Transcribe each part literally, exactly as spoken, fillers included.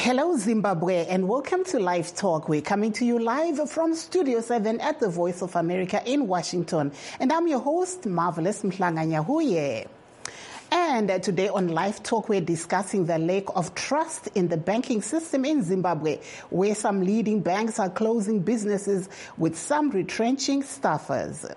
Hello Zimbabwe and welcome to Live Talk. We're coming to you live from Studio seven at the Voice of America in Washington. And I'm your host, Marvelous Mhlanga-Nyahuye. And today on Live Talk, we're discussing the lack of trust in the banking system in Zimbabwe, where some leading banks are closing businesses with some retrenching staffers.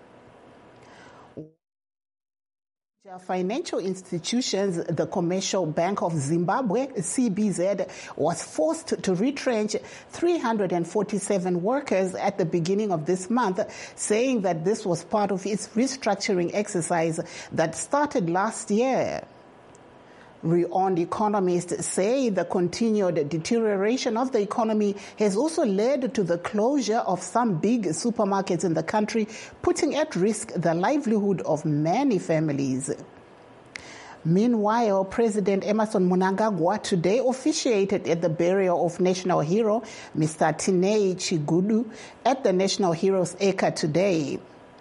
Financial institutions, the Commercial Bank of Zimbabwe, C B Z, was forced to retrench three hundred forty-seven workers at the beginning of this month, saying that this was part of its restructuring exercise that started last year. Renowned economists say the continued deterioration of the economy has also led to the closure of some big supermarkets in the country, putting at risk the livelihood of many families. Meanwhile, President Emmerson Mnangagwa today officiated at the burial of national hero Mister Tinei Chigudu at the National Heroes Acre today.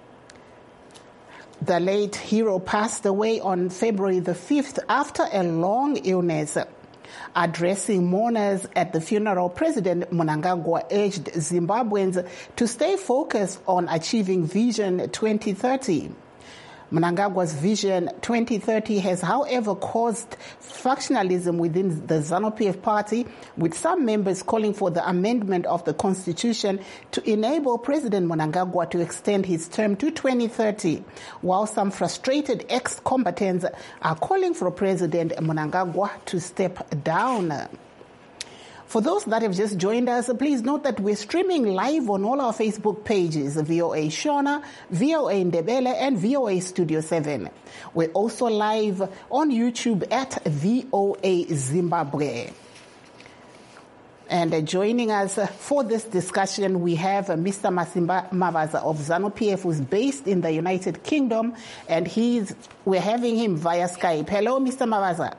The late hero passed away on February the fifth after a long illness. Addressing mourners at the funeral, President Mnangagwa urged Zimbabweans to stay focused on achieving Vision twenty thirty. Mnangagwa's Vision twenty thirty has, however, caused factionalism within the ZANU-P F party, with some members calling for the amendment of the constitution to enable President Mnangagwa to extend his term to twenty thirty, while some frustrated ex-combatants are calling for President Mnangagwa to step down. For those that have just joined us, please note that we're streaming live on all our Facebook pages, V O A Shona, V O A Ndebele, and V O A Studio seven. We're also live on YouTube at V O A Zimbabwe. And uh, joining us uh, for this discussion, we have uh, Mister Masimba Mavaza of ZANU-P F, who's based in the United Kingdom, and he's we're having him via Skype. Hello, Mister Mavaza.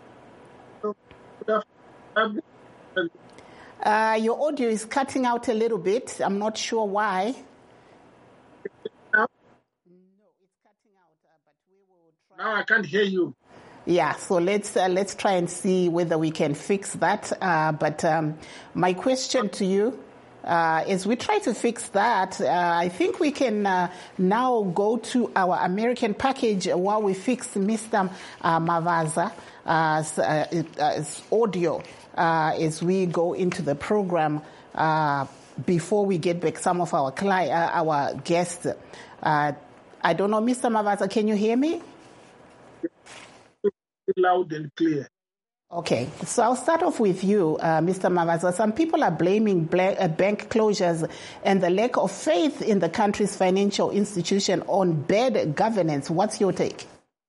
Uh, your audio is cutting out a little bit. I'm not sure why. Now? No, it's cutting out, uh, but we will try. Now I can't hear you. Yeah, so let's uh, let's try and see whether we can fix that. Uh, but um, my question to you, uh, as we try to fix that, uh, I think we can uh, now go to our American package while we fix Mister Uh, Mavaza's uh, uh, audio. Uh, as we go into the program, uh, before we get back some of our cli- uh, our guests. Uh, I don't know, Mister Mavaza, can you hear me? Loud and clear. Okay, so I'll start off with you, uh, Mister Mavaza. Some people are blaming bla- uh, bank closures and the lack of faith in the country's financial institution on bad governance. What's your take?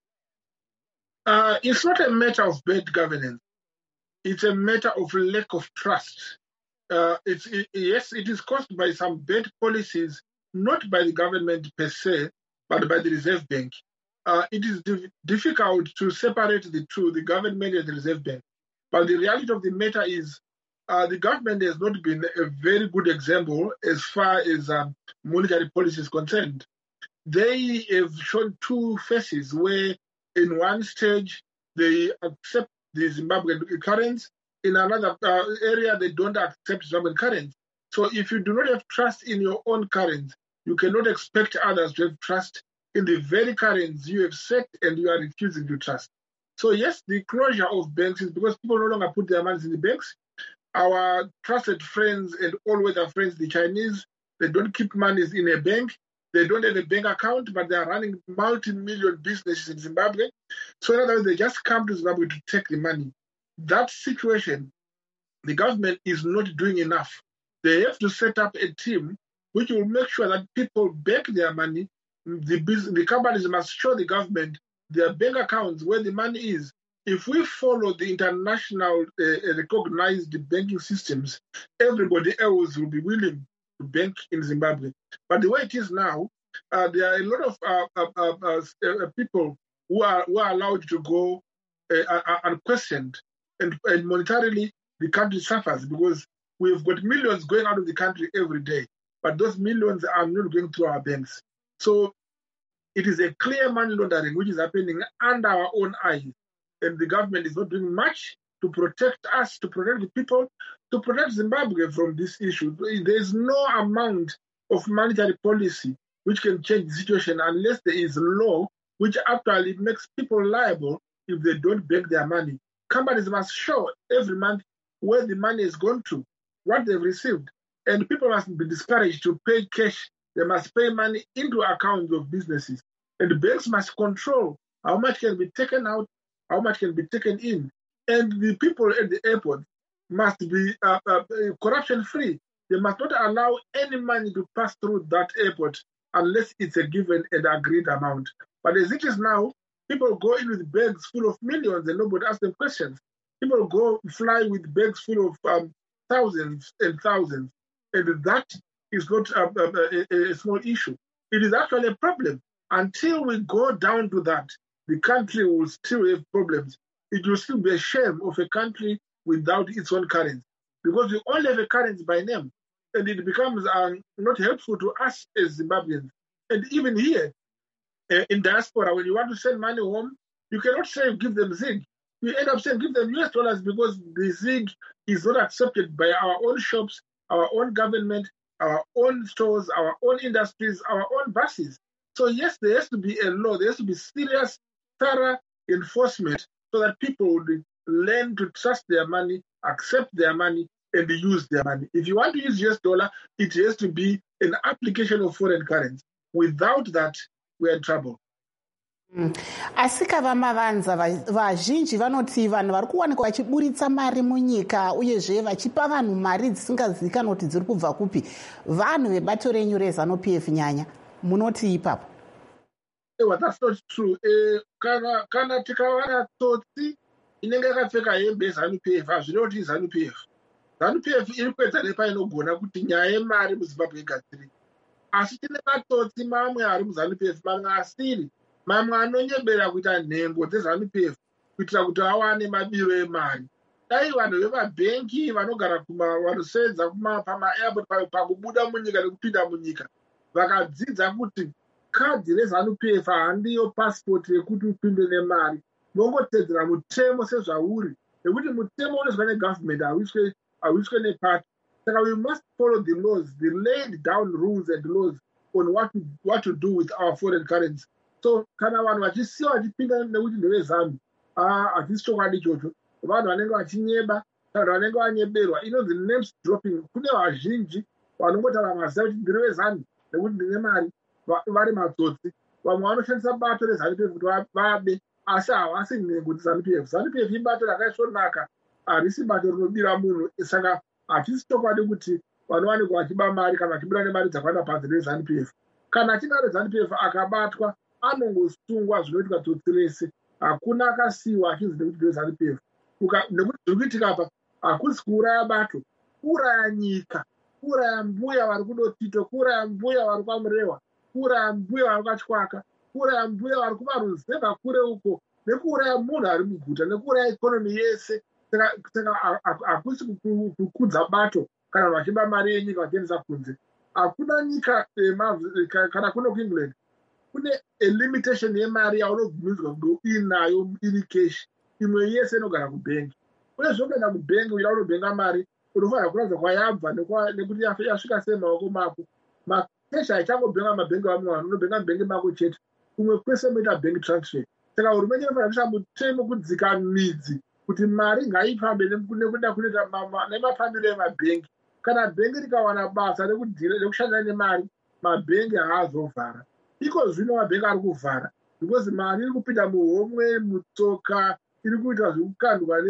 Uh, it's not a matter of bad governance. It's a matter of lack of trust. Uh, it's it, yes, it is caused by some bad policies, not by the government per se, but by the Reserve Bank. Uh, it is di- difficult to separate the two, the government and the Reserve Bank. But the reality of the matter is uh, the government has not been a very good example as far as um, monetary policy is concerned. They have shown two faces where in one stage they accept the Zimbabwean currency, in another uh, area they don't accept Zimbabwean currency. So if you do not have trust in your own currency, you cannot expect others to have trust in the very currency you have set and you are refusing to trust. So yes, the closure of banks is because people no longer put their money in the banks. Our trusted friends and all-weather friends, the Chinese, they don't keep money in a bank. They don't have a bank account, but they are running multi-million businesses in Zimbabwe. So in other words, they just come to Zimbabwe to take the money. That situation, the government is not doing enough. They have to set up a team which will make sure that people back their money. The, business, the companies must show the government their bank accounts where the money is. If we follow the international uh, recognized banking systems, everybody else will be willing to bank in Zimbabwe. But the way it is now, uh, there are a lot of uh, uh, uh, uh, people who are who are allowed to go uh, uh, unquestioned, and, and monetarily the country suffers because we've got millions going out of the country every day, but those millions are not going through our banks. So it is a clear money laundering which is happening under our own eyes, and the government is not doing much to protect us, to protect the people, to protect Zimbabwe from this issue. There is no amount of monetary policy which can change the situation unless there is law which actually makes people liable if they don't beg their money. Companies must show every month where the money is gone to, what they've received. And people must be discouraged to pay cash. They must pay money into accounts of businesses. And the banks must control how much can be taken out, how much can be taken in. And the people at the airport must be uh, uh, corruption-free. They must not allow any money to pass through that airport unless it's a given and agreed amount. But as it is now, people go in with bags full of millions and nobody asks them questions. People go fly with bags full of um, thousands and thousands. And that is not a, a, a small issue. It is actually a problem. Until we go down to that, the country will still have problems. It will still be a shame of a country without its own currency. Because we only have a currency by name. And it becomes uh, not helpful to us as Zimbabweans. And even here, uh, in diaspora, when you want to send money home, you cannot say give them Zig. You end up saying give them U S dollars because the Zig is not accepted by our own shops, our own government, our own stores, our own industries, our own buses. So yes, there has to be a law. There has to be serious, thorough enforcement so that people would learn to trust their money, accept their money, and use their money. If you want to use U S dollar, it has to be an application of foreign currency. Without that, we're in trouble. Mm. Asi kavamavanza vazhinji vanoti vanhu vari kuwanikwa vachiburitsa mari munyika uyezve vachipa vanhu mari dzisingazivikanwa kuti dziri kubva kupi vanhu vebato renyu reZANU P F nyanya munoti ipapo? Ewa, that's not true. Eh, kana kana tikawana tsotsi inenge yakapfeka hembe yeZANU P F hazvinoti ZANU P F. ZANU P F iri kuedza nepainogona kuti nyaya yemari muZimbabwe igadzirike. Asi tine matsotsi mamwe ari muZANU P F mamwe asiri. Mamwe anonyebera kuita nhengo dzeZANU P F kuitira kuti awane mabiro emari. Dai vanhu vemabhengi vanogara vanosevenza pamaairport pakubuda munyika nekupinda munyika vakadzidza kuti kadhi reZANU P F handiyo pasipoti yekuti upinde nemari, vongotedzera mutemo sezvauri, nekuti mutemo unoiswa negovernment hauiswe nepati. Saka we must follow the laws, the laid down rules and laws on what to, what to do with our foreign currency. So kana vanhu vachisiya vachipinda nekuti ndeveZANU, hatisi chokwadi ichocho. Vanhu vanenge vachinyeba, vanhu vanenge vanyeberwa, inonzi names dropping. Kune vazhinji vanongotaura maziva kuti ndiri veZANU nekuti ndine mari, vari matsotsi. Vamwe vanoshandisa bato reZANU P F kuti vabe, asi havasi nhengo dzeZANU P F. ZANU P F ibato rakaisvonaka, harisi bato rinobira munhu. Saka hatisi chokwadi kuti vanowanikwa vachiba mari kana vachibuda nemari dzakawanda panze reZANU P F. Kana achida reZANU P F akabatwa, anongosungwa zvinoitwa tsotsi rese. Hakuna akasiyiwa achinzi nekuti ndeveZANU P F. Nekuti zviri kuitika apa hakusi kuuraya bato, kuuraya nyika, kuuraya mbuya vari kudotito, kuuraya mbuya vari kwaMurewa, kuuraya mbuya vari kwaChwaka, kuuraya mbuya vari kumaruzevha kure uko, nekuuraya munhu ari muguta, nekuuraya ikonomi yese. Saka hakusi kukudza bato kana vanhu vachiba mari yenyika vachiendesa kunze. Hakuna nyika kana kuno kuEngland kune limitation yemari yaunobvumidzwa kuti inayo iri cash, imwe yese inogara kubhengi. Uye zvokuenda kubhengi uida unobhenga mari unofanira kuratidza kwayabva nekuti yasvika sei maoko mako. Makeshi haichangobenga mabhengi vamwe vanhu, unobhenga bhengi mako chete, kumwe kwese unoita bank transfer. Saka hurumende inofanira kuisa mutemo kudzika midzi kuti mari ngaifambe nekuda kunoita nemafambiro emabhengi. Kana bhengi rikawana basa rekushandisa nemari, mabhengi haazovhara. Iko zvino mabhengi ari kuvhara because mari iri kupinda muhomwe, mutsoka, iri kuita zvekukandwa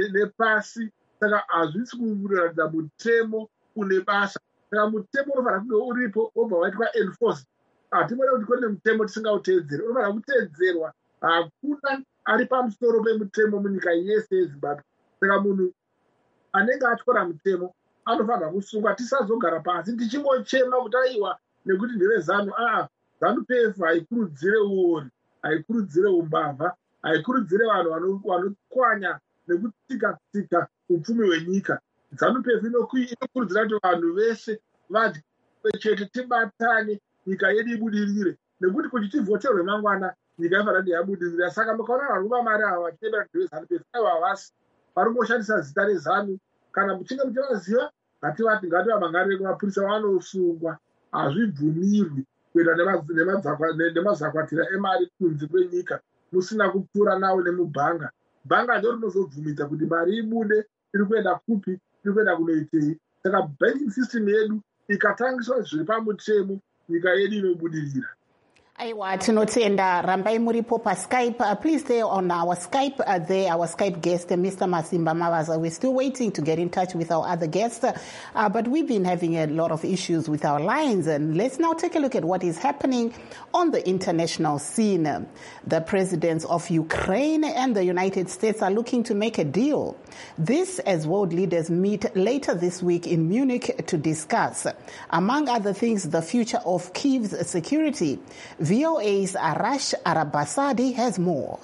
nepasi. Saka hazvisi kuratidza mutemo une basa. Saka mutemo unofanira kunge uripo wobva waitwa enforced. Hatimoni kuti kune mutemo tisingauteedzeri, unofanira kuteedzerwa. Hakuna ari pamusoro pemutemo munyika yese yeZimbabwe. Saka munhu anenge atyora mutemo anofanira kusungwa. Tisazogara pasi tichingochema kuti aiwa nekuti ndeveZANU. Aa, ZANU P F haikurudzire uori, haikurudzire umbavha, haikurudzire vanhu vanokwanya nekutsika-tsika upfumi hwenyika. ZANU P F inokurudzira kuti vanhu vese vadye chete, tibatane, nyika yedu ibudirire. Nekuti kuti tivhoterwe mangwana, nyika yafanira kuti yabudirira. Saka mukaona vanhu kuba mari ava vachitembera kuti ndeveZANU P F, aiwa havasi. varongoshandisa zita rezanu kana muchinge muchivaziva ngativati ngativamangarire kumapurisa vanosungwa. Hazvibvumirwi kuenda nemazakwatira emari kunze kwenyika musina kupfuura nawo nemubhanga. Bhanga ndo rinozobvumidza kuti mari ibude iri kuenda kupi, iri kuenda kunoitei. Saka banking system yedu ikatangiswa zviri pamutemo, nyika yedu inobudirira. Aiwa, tinotenda. Rambai muripo pa Skype. Uh, please stay on our Skype. Uh, there, our Skype guest, uh, Mister Masimba Mavaza. We're still waiting to get in touch with our other guests, uh, but we've been having a lot of issues with our lines. And let's now take a look at what is happening on the international scene. The presidents of Ukraine and the United States are looking to make a deal. This as world leaders meet later this week in Munich to discuss, among other things, the future of Kyiv's security. V O A's Arash Arabasadi has more.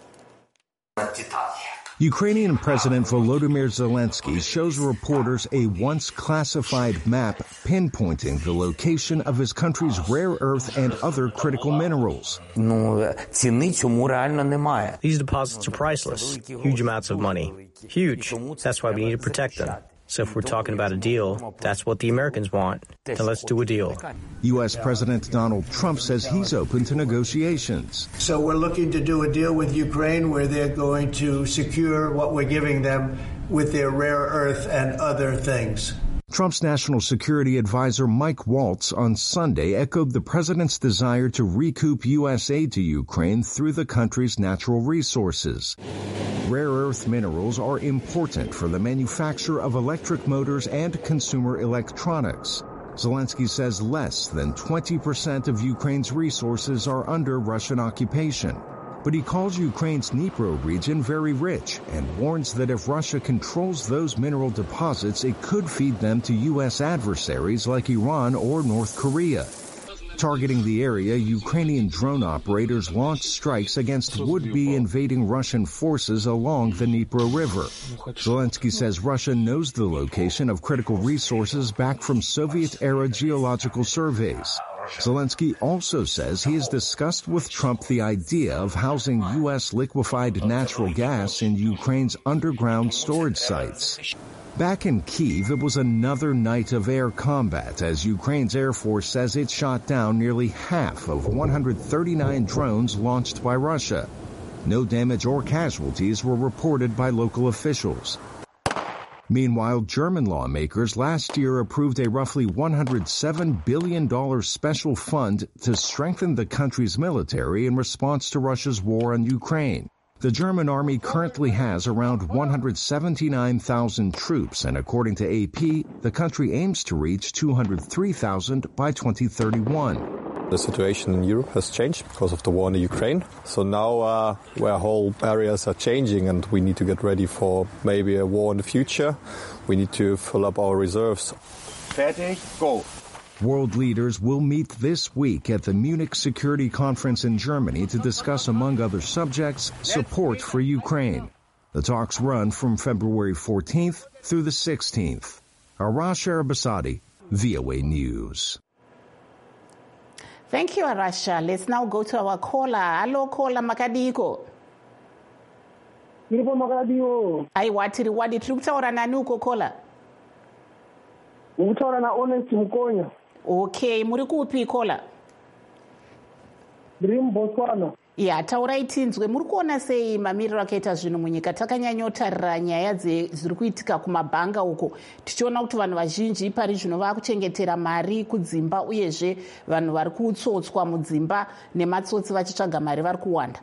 Ukrainian President Volodymyr Zelensky shows reporters a once classified map pinpointing the location of his country's rare earth and other critical minerals. These deposits are priceless, huge amounts of money. Huge. That's why we need to protect them. So if we're talking about a deal, that's what the Americans want. Then let's do a deal. U S President Donald Trump says he's open to negotiations. So we're looking to do a deal with Ukraine where they're going to secure what we're giving them with their rare earth and other things. Trump's national security advisor Mike Waltz on Sunday echoed the president's desire to recoup U S aid to Ukraine through the country's natural resources. Rare earth minerals are important for the manufacture of electric motors and consumer electronics. Zelensky says less than twenty percent of Ukraine's resources are under Russian occupation. But he calls Ukraine's Dnipro region very rich and warns that if Russia controls those mineral deposits, it could feed them to U S adversaries like Iran or North Korea. Targeting the area, Ukrainian drone operators launched strikes against would-be invading Russian forces along the Dnipro River. Zelensky says Russia knows the location of critical resources back from Soviet-era geological surveys. Zelensky also says he has discussed with Trump the idea of housing U S liquefied natural gas in Ukraine's underground storage sites. Back in Kyiv, it was another night of air combat as Ukraine's Air Force says it shot down nearly half of one hundred thirty-nine drones launched by Russia. No damage or casualties were reported by local officials. Meanwhile, German lawmakers last year approved a roughly one hundred seven billion dollars special fund to strengthen the country's military in response to Russia's war on Ukraine. The German army currently has around one hundred seventy-nine thousand troops, and according to A P, the country aims to reach two hundred three thousand by twenty thirty-one. The situation in Europe has changed because of the war in the Ukraine. So now uh, where whole areas are changing and we need to get ready for maybe a war in the future, we need to fill up our reserves. Fertig, go. World leaders will meet this week at the Munich Security Conference in Germany to discuss, among other subjects, support for Ukraine. The talks run from February fourteenth through the sixteenth. Arash Arabasadi, V O A News. Thank you, Arasha. Let's now go to our caller. Hello, caller Makadiko. Nilipo Makadiko. Aiwa, tiri wadi tulukutaura nani uko caller? Ukutaura na Honest Mkonya. Okay, muri kupi caller? Dream Botswana. Ya, taurai tinzwe. Muri kuona sei mamiriro akaita zvinhu munyika. Takanyanyotarira nyaya dziri kuitika kumabhanga uko. Tichiona kuti vanhu vazhinji pari zvino vakuchengetera mari kudzimba uyezve vanhu vari kutsotswa mudzimba nematsotsi vachitsvaga mari vari kuwanda.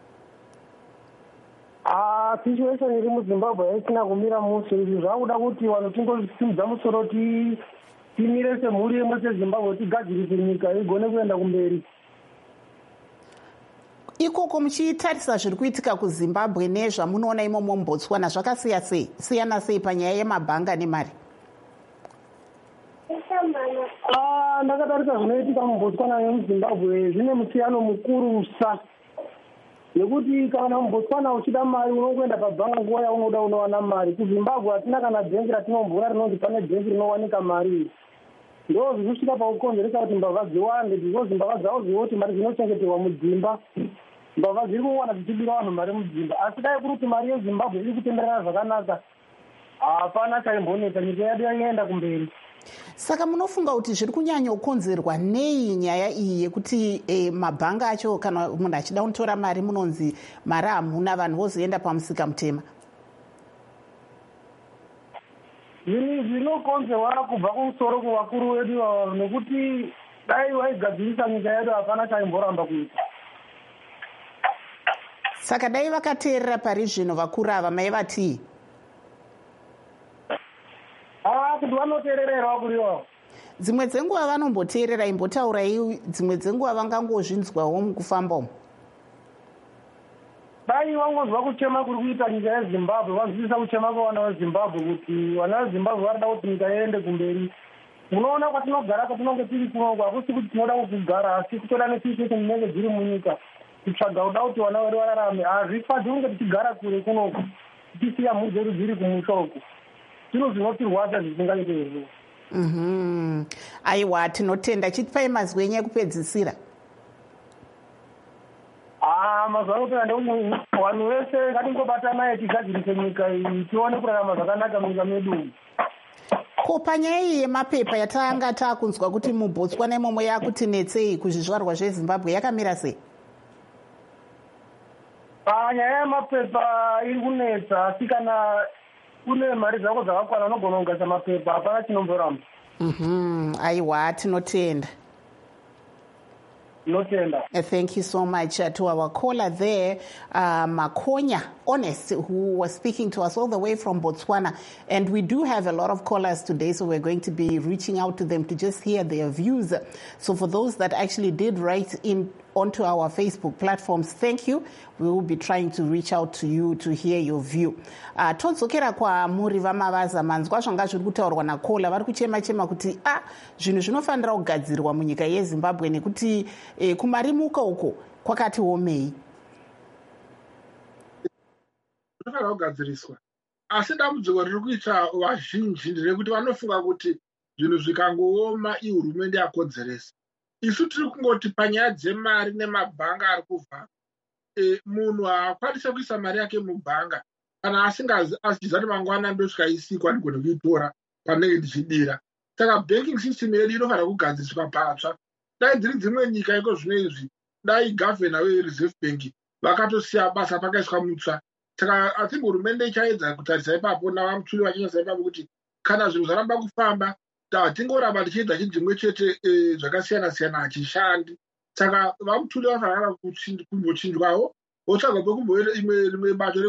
Ah, situation iri muZimbabwe haisina kumira mushe. Izvi zvakuda kuti vanhu tingosimudza musoro ti timire semhuri yemwe seZimbabwe tigadzirise nyika igone kuenda kumberi. Ikoko muchitarisa zviri kuitika kuZimbabwe nezvamunoona imomo muBotswana zvakasiya sei siyana sei panyaya yemabhanga nemari? Ah, ndakatarisa zvinoitika muBotswana nemuZimbabwe zvine musiyano mukurusa. Nekuti kana muBotswana uchida mari unongoenda pabhanga nguva yaunoda unowana mari. KuZimbabwe hatina kana bhengi ratinomvura rinonzi pane bhengi rinowanika mari. Ndo zvinosvika pakukonzeresa kuti mbavha dziwande, because mbavha dzavo dziwo kuti mari dzinochengeterwa mudzimba. mbavha dziri kuwana dzichibira vanhu mari mudzimba. Asi dai kuri kuti mari yezimbabwe iri kutenderera zvakanaka, hapana chaimbonetsa, nyika yedu yaenda kumberi. Saka munofunga kuti zviri kunyanyokonzerwa nei nyaya iyi yekuti eh, mabhanga acho kana munhu achida kutora mari munonzi mari hamuna, vanhu vozoenda pamusika mutema? Zvinokonzerwa kubva kumusoro kuvakuru vedu ava, nekuti dai vaigadzirisa nyika yedu hapana chaimboramba kuita. Saka dai vakateerera pari zvino vakuru ava maivatii? Ah, kuti vanoteererawo kuriwo. Dzimwe dzenguva vanomboteerera, imbotaurai dzimwe dzenguva vangangozvinzwawo mukufamba umu. Dai vangozwa kuchema kuri kuita nyika yeZimbabwe, vanzwisisa kuchema kwavana veZimbabwe kuti vana veZimbabwe varida kuti nyika iende kumberi. Unoona kwatinogara kwatinonge tiri kunoku, hakusi kuti tinoda kugara, asi kutoda netiite tinenge dziri munyika kutsvaga kuda kuti vana vedu vararame. Hazvifadzi kunge tichigara kure kunoku tichisiya mhuri dzedu dziri kumusha uku. Zvino zvinotirwadza zvisingaite izvo. Mhm. Aiwa, tinotenda. Chitipai mazwi enyu ekupedzisira. Ah, mazwi anopera ndekuti vanhu vese ngatingobatanai tigadzirise nyika iyi tione kurarama zvakanaka munyika medu. Ko panyaya iyi yemapepa yatanga taakunzwa kuti muBotswana imomo yakutinetsei kuzvizvarwa zveZimbabwe yakamira sei? Nyaya yemapepa iri kunetsa, asi kana une mari dzako dzakakwana unogona kugadzira mapepa, hapana chinomboramba. Mhm. Aiwa, tinotenda. Notenda. Uh, thank you so much uh, to our caller there, uh, Makonya Honest, who was speaking to us all the way from Botswana. And we do have a lot of callers today, so we're going to be reaching out to them to just hear their views. So for those that actually did write in onto our Facebook platforms, thank you. We will be trying to reach out to you to hear your view. Uh, todzokera kwa muri vamavaza manzwa zvanga zviri kutaurwa nakola vari kuchema chema kuti ah zvinhu zvinofanira kugadzirwa munyika yeZimbabwe nekuti eh, kumarimuka uko kwakati omei. Zvinofanira kugadziriswa. Asi dambudziko riri kuita vazhinji nderekuti vanofunga kuti zvinhu zvikangooma ihurumende yakodzeresa. Isu tiri kungoti panyaya dzemari nemabhanga ari kuvhara. E, munhu haakwanisa kuisa mari yake mubhanga kana asingaziva kuti mangwana ndosvika isikwa ndigone kuitora panenge ndichidira. Saka banking system yedu inofanira kugadziriswa patsva. Dai dziri dzimwe nyika iko zvino izvi, dai gavhena weReserve Bank vakatosiya basa pakaiswa mutsva. Saka athi hurumende ichaedza kutarisa ipapo navamutsuri vachinyasa ipapo kuti kana zvinhu zvaramba kufamba hatingoramba tichiedza chinhu chimwe chete zvakasiyana siyana hachishandi. Saka vamutsuri vafanira kumbochinjwawo votsvagwa pekumboenda rimwe bato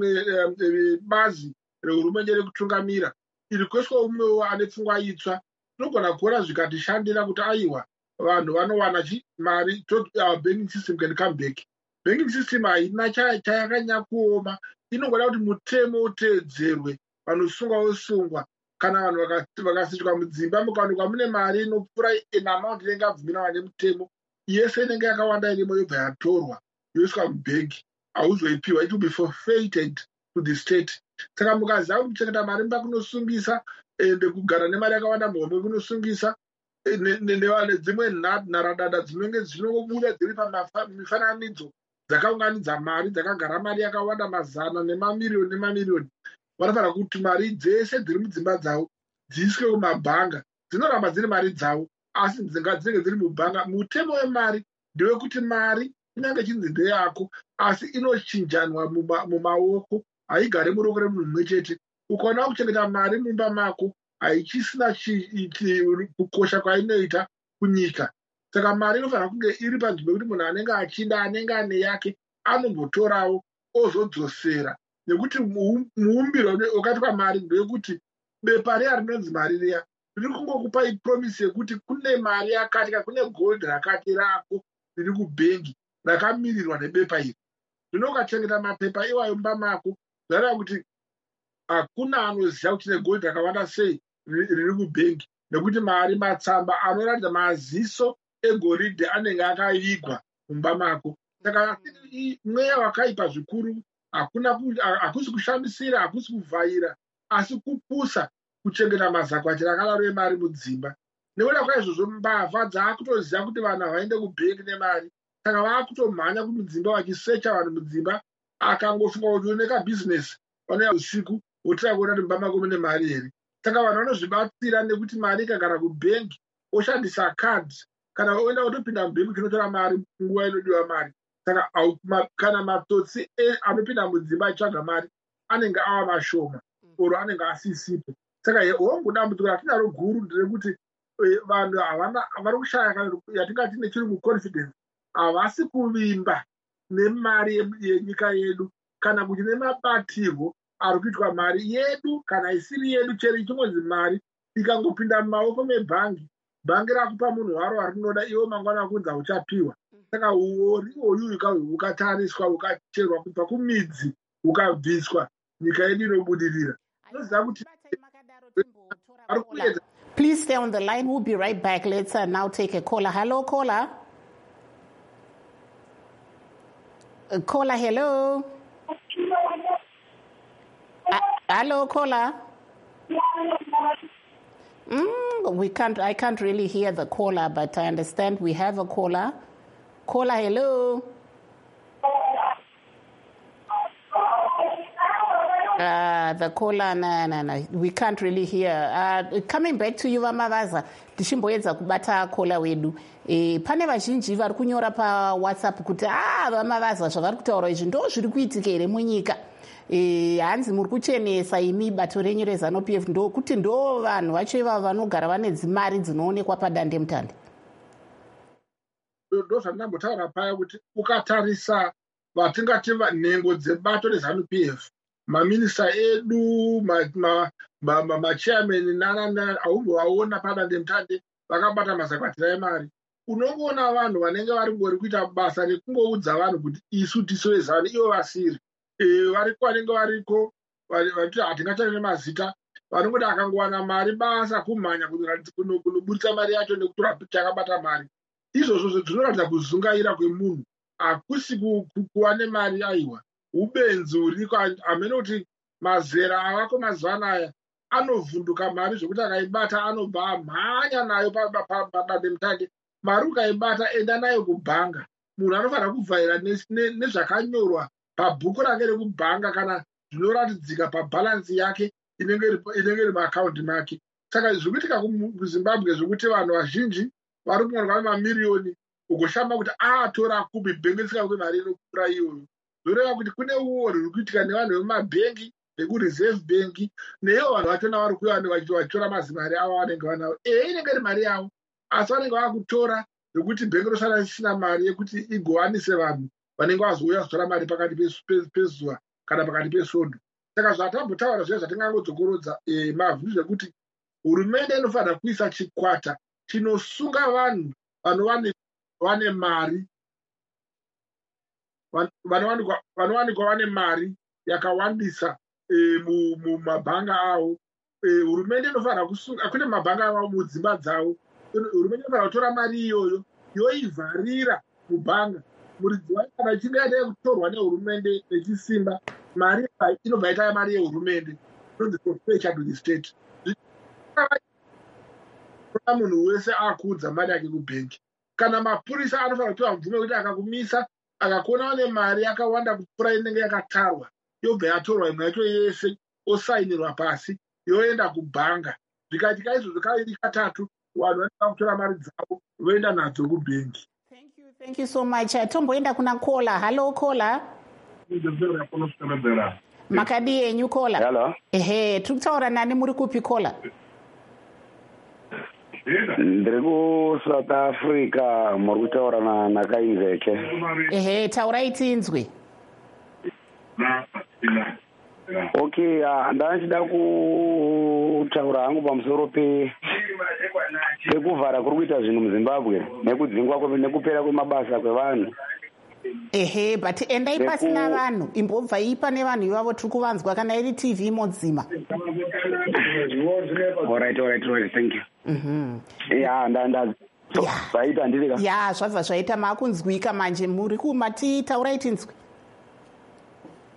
rimwe bazi rehurumende rekutungamira iri kuiswa umwewo ane pfungwa itsva. Tinogona kuona zvikatishandira kuti aiwa vanhu vanowana mari, banking system can come back. Banking system haina chayakanyanya kuoma, inongoda kuti mutemo uteedzerwe, vanosungwa vosungwa. Kana vanhu vakasvika mudzimba mukaonekwa mune mari inopfuura an amount inenge yabvumirana nemutemo, yese inenge yakawanda irimo yobva yatorwa yoiswa mubhengi, hauzoipiwa, it will be forfeited to the state. Saka mukaziva kuti kuchengeta mari mumba kunosungisa, ende kugara nemari yakawanda muhomwe kunosungisa, nedzimwe nharadada dzinenge dzinobuda dziri pamifananidzo dzakaunganidza mari, dzakagara mari yakawanda mazana nemamiriyoni nemamiriyoni. Vanofanira kuti mari dzese dziri mudzimba dzavo dziiswe kumabhanga. Dzinoramba dziri mari dzavo, asi dzinenge dziri mubhanga. Mutemo wemari ndewekuti mari inenge chinzi ndeyako, asi inochinjanwa mumaoko, haigare muruoko remunhu mumwe chete. Ukaona kuchengeta mari mumba mako haichisina kukosha kwainoita kunyika. Saka mari inofanira kunge iri panzvimbo yekuti munhu anenge achinda, anenge ane yake, anombotorawo ozodzosera. Nekuti muumbiro wakati kwamari ndewekuti bepa riya rinonzi mari riya riri kungokupai promise yekuti kune mari yakati, kune gold rakati rako riri kubhengi rakamirirwa nebepa iri. Zvino ukachengeta mapepa iwayo mumba mako, zvareva kuti hakuna anoziva kuti ne gold rakawanda sei riri kubhengi, nekuti mari matsamba anoratidza maziso egoridhe anenge akavigwa mumba mako. Saka mweya wakaipa zvikuru, hakuna hakusi kushamisira, hakusi kuvhaira, asi kupusa kuchengeta mazakwatira akadaro emari mudzimba. Nekuda kwaizvozvo mbavha dzaakutoziva kuti vanhu havaende kubhengi nemari. saka vakutomhanya kumudzimba vachisecha vanhu mudzimba, akangofunga kuti uneka bhizinesi vanoya usiku wotira kuona kuti mumba mako mune mari here. Saka vanhu vanozvibatsira nekuti mari ikagara kubhengi oshandisa kadhi kana oenda kutopinda mubhengi chinotora mari nguva inodiwa mari. Saka kana matsotsi anopinda mudzimba achitsvaga mari anenge ava mashoma oro anenge asisipo. Saka hongu dambudziko ratinaro guru nderekuti vanhu vari kushaya kana yatingati nechirungu confidence, havasi kuvimba nemari yenyika yedu kana kuti nemabatirwo ari kuitwa mari yedu kana isiri yedu chero ichingonzi mari ikangopinda mumaoko mebhangi, bhangi rakupa munhu waro warinoda iwo mangwana akunzi uchapiwa. Saka uori oyu ukatariswa ukacherwa kubva kumidzi ukabviswa, nyika yedu inobudirira. Inoziva kuti please stay on the line. We'll be right back. Let's uh, now take a caller. Hello, caller. Uh, caller, hello. Uh, hello, caller. Mm, we can't. I can't really hear the caller, but I understand we have a caller. Caller, hello. Uh, the caller, no, no, no. We can't really hear. Uh, coming back to you, Vamavaza, tichimboedza kubata caller wedu. E, pane vazhinji vari kunyora pa WhatsApp kuti ah Vamavaza zvavari kutaura izvi ndo zviri kuitika here munyika. E, hanzi muri kuchenesa imi bato renyu reZANU-P F ndo kuti ndo vanhu vacho ivavo vanogara vane dzimari dzinoonekwa padande mutande. Ndo zvandambotaura paya kuti ukatarisa vatingati nhengo dzebato reZANU-P F, maminista edu, machairman nana aumbovaona padande mutande vakabata mazakwatira emari. Unongoona vanhu vanenge vari ngori kuita basa rekungoudza vanhu kuti isu tisu veZANU ivo vasiri. Variko vanenge variko vati hatingataure nemazita, vanongoti akangowana mari basa kumhanya kunobudisa mari yacho nekutora picha akabata mari. Izvozvo zvinoratidza kuzungaira kwemunhu, hakusi kuva nemari aiwa. Ubenzi huriko hamene kuti mazera avako mazuva anaya anovhunduka mari zvokuti akaibata anobva amhanya nayo padande mutande. Mari ukaibata enda nayo kubhanga. Munhu anofanira kubvaira nezvakanyorwa pabhuku rake rekubhanga kana zvinoratidzika pabhalansi yake inenge iri maakaunti make. Saka zvikuitika kuZimbabwe zvokuti vanhu vazhinji vari kunyorwa mamiriyoni ugoshamba kuti atora kupi bhengi risikakupe mari inokura iyoyo. Zvoreva kuti kune uori huri kuitika nevanhu vemumabhengi nekureserve bhengi neivo vanhu vachona vari kuuya vachitora mazimari avo vanenge vanawo. Ehe, inenge iri mari yavo asi vanenge vakutora zvokuti bhengi rosara risina mari yekuti igowanise vanhu vanenge vazouya kutora mari pakati pezuva kana pakati pesvondo. Saka zvatambotaura zviya zvatingangodzokorodza mavhiri zvekuti hurumende inofanira kuisa chikwata chinosunga vanhu vane mari, vanowanikwa vane mari yakawandisa mumabhanga avo. Hurumende inofanira kusunga, hakuna mabhanga avo mudzimba dzavo. Hurumende inofanira kutora mari iyoyo yoivharira mubhanga. Muridzi wayo kana ichinge yaita kutorwa nehurumende nechisimba, mari inobva ita mari yehurumende, inonzi forfeiture to the state. Munhu wese akudza mari yake kubhengi. Kana mapurisa anofanira kupiwa mvumo kuti akakumisa akakuona une mari yakawanda kupfuura inenge yakatarwa, yobva yatorwa imwe yacho yese osainirwa pasi yoenda kubhanga. Zvikaitika izvozvo kairi katatu, vanhu vanoda kutora mari dzavo voenda nadzo kubhengi. Thank you, thank you so much. Tomboenda kuna caller. Hello caller. Makadi yenyu caller. Hello. Ehe, tukutaura nani muri kupi caller? Ndiri kuSouth Africa, muri kutaura naKainzeke. Ehe, taurai tinzwe. Okay, ndachida kutaura hangu pamusoro pe pekuvhara kuri kuita zvinhu muZimbabwe nekudzingwa nekupera kwemabasa kwevanhu. Ehe, but endai pasina vanhu, imbobva ipa nevanhu ivavo tiri kuvanzwa kana iri T V imodzima. All right, all right, all right, thank you. Mhm. Yeah, ndanda zvaita ndiri ka. Yeah, zvabva zvaita makunzwika manje muri kumati taurai tinzwe.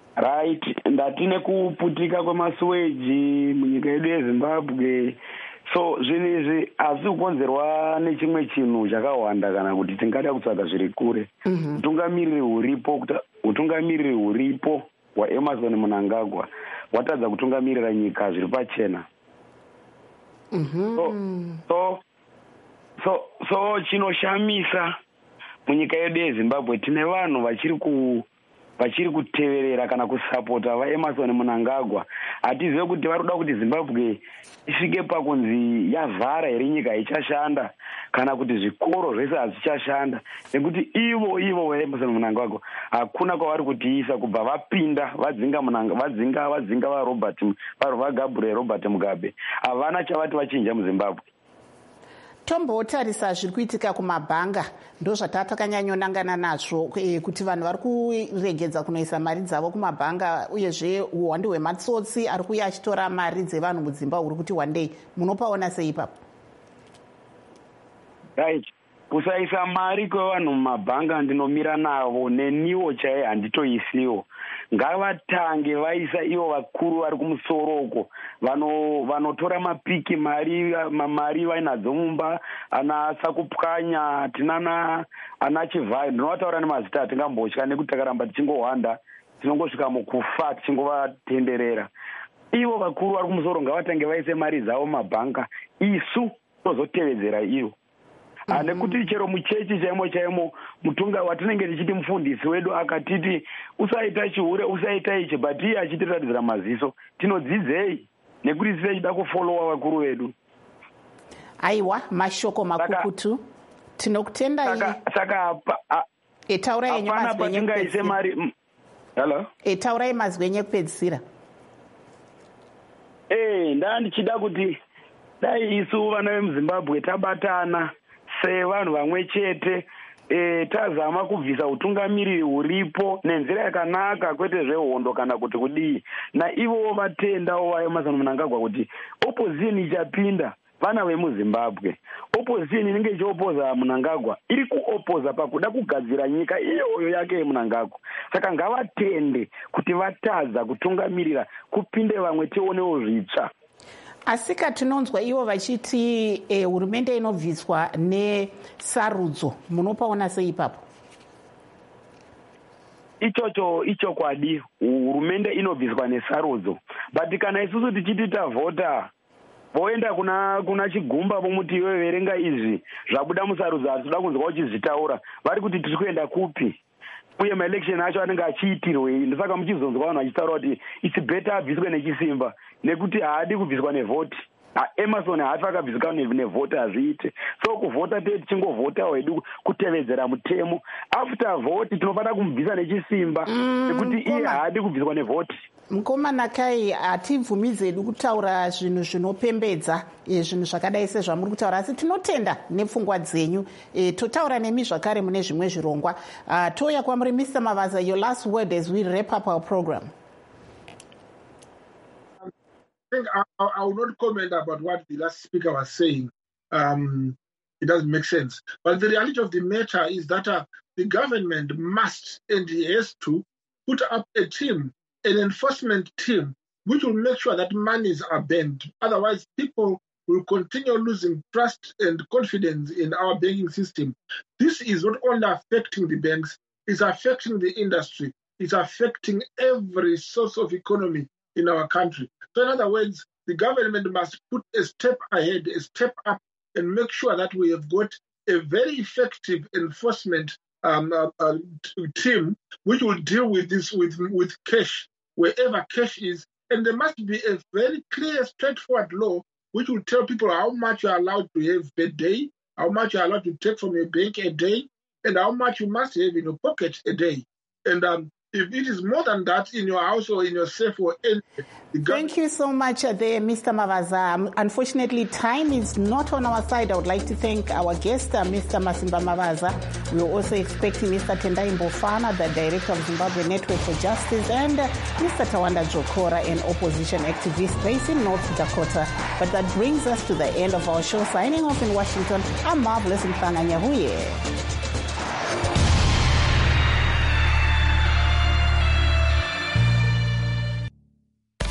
Right, ndatine kuputika kwemasuweji munyika yedu yeZimbabwe so zvinhu izvi hazvi kukonzerwa nechimwe chinhu chakawanda kana kuti tingada kutsvaga zviri kure. Mm-hmm. utungamiriri huripo utungamiriri huripo hwaEmerson Mnangagwa hwatadza kutungamirira nyika zviri pachena. Mm-hmm. so so so, so chinoshamisa munyika yedu yeZimbabwe tine vanhu vachiri ku vachiri kuteverera kana kusapota vaEmerson Mnangagwa. Hatizive kuti vari kuda kuti Zimbabwe isvike pakunzi yavhara here nyika ichashanda kana kuti zvikoro zvese hazvichashanda, nekuti ivo ivo vaEmerson Mnangagwa hakuna kwavari kutiisa kubva vapinda vadzinga munanga vadzinga vadzinga vaRobert vaGabriel Robert Mugabe. Havana chavati vachinja muZimbabwe. Tombotarisa zviri kuitika kumabhanga ndo zvatakanyanyonangana nazvo kuti vanhu vari kuregedza kunoisa mari dzavo kumabhanga, uyezve uwande hwematsotsi ari kuuya achitora mari dzevanhu mudzimba huri kuti wandei. Munopaona sei ipapo? Right. Kusaisa mari kwevanhu mumabhanga ndinomira navo, neniwo chaiye handitoisiwo. Ngavatange vaisa ivo vakuru vari kumusoroko vanotora mapiki mari mari vainadzo mumba, ana Sakupwanya, tinana ana Chivhayo. Ndinovataura nemazita atingambotya nekuti takaramba tichingohwanda tinongosvika mukufa tichingovatenderera. Ivo vakuru vari kumusoro ngavatange vaise mari dzavo mumabhanga, isu tozotevedzera ivo. Mm-hmm. Nekuti chero muchechi chaimo chaimo mutunga watinenge tichiti mufundisi wedu akatiti usaita chihure usaita ichi, but iye achitiratidzira maziso tinodzidzei nekuti tise chida kufolowa vakuru vedu. Aiwa, mashoko makukutu tinokutendai. Saka saka etaurai nyemazvenye mari. Hello. Etaurai mazvenye kupedzisira. Eh, ndandichida kuti dai isu vana vemuZimbabwe tabatana sevanhu vamwe chete, e, tazama kubvisa utungamiriri huripo nenzira yakanaka, kwete zvehondo kana kuti kudii. Naivo vatendawo vaEmerson Mnangagwa kuti opposition ichapinda vana vemuZimbabwe. Opposition inenge ichiopoza Mnangagwa iri kuopoza pakuda kugadzira nyika iyoyo yake yeMnangagwa. Saka ngavatende kuti vatadza kutungamirira kupinde vamwe tionewo zvitsva. Asika tinonzwa ivo vachiti eh, hurumende inobviswa nesarudzo. Munopaona sei ipapo? Ichocho ichokwadi, hurumende inobviswa nesarudzo, but kana isusu tichiti tavhota voenda kuna kuna chigumba vomuti iwe verenga izvi zvabuda musarudzo hatinoda kunzwa uchizvitaura, vari kuti tiri kuenda kupi uye maelection acho anenge achiitirwei. Ndosaka muchizonzwa vanhu vachitaura kuti it's better abviswe nechisimba nekuti haadi kubviswa nevhoti. Emerson hafi akabviswa nevhoti, hazviite. So kuvhota tete tichingovhota wedu kutevedzera mutemo. After vhoti tinofanira kumubvisa nechisimba nekuti iye haadi kubviswa nevhoti. Mukomana Kai, hatibvumidzi hedu kutaura zvinhu zvinopembedza zvinhu zvakadai sezvamuri kutaura, asi tinotenda nepfungwa dzenyu. E, totaura nemi zvakare mune zvimwe zvirongwa. Uh, toya kwamuri Mister Mavaza, your last word as we wrap up our program. I think I, I will not comment about what the last speaker was saying. Um, it doesn't make sense. But the reality of the matter is that uh, the government must and has to put up a team, an enforcement team, which will make sure that monies are banned. Otherwise, people will continue losing trust and confidence in our banking system. This is not only affecting the banks, it's affecting the industry, it's affecting every source of economy in our country. So in other words, the government must put a step ahead, a step up, and make sure that we have got a very effective enforcement um, uh, uh, team which will deal with this with, with cash, wherever cash is. And there must be a very clear, straightforward law which will tell people how much you are allowed to have per day, how much you are allowed to take from your bank a day, and how much you must have in your pocket a day. And um, if it is more than that in your house or in your safe or in the government. Thank you so much uh, there, Mister Mavaza. Unfortunately, time is not on our side. I would like to thank our guest, uh, Mister Masimba Mavaza. We are also expecting Mister Tendai Mbofana, the Director of Zimbabwe Network for Justice, and uh, Mister Tawanda Jokora, an opposition activist based in North Dakota. But that brings us to the end of our show. Signing off in Washington, I'm Marvelous Mfanga Nyahuye.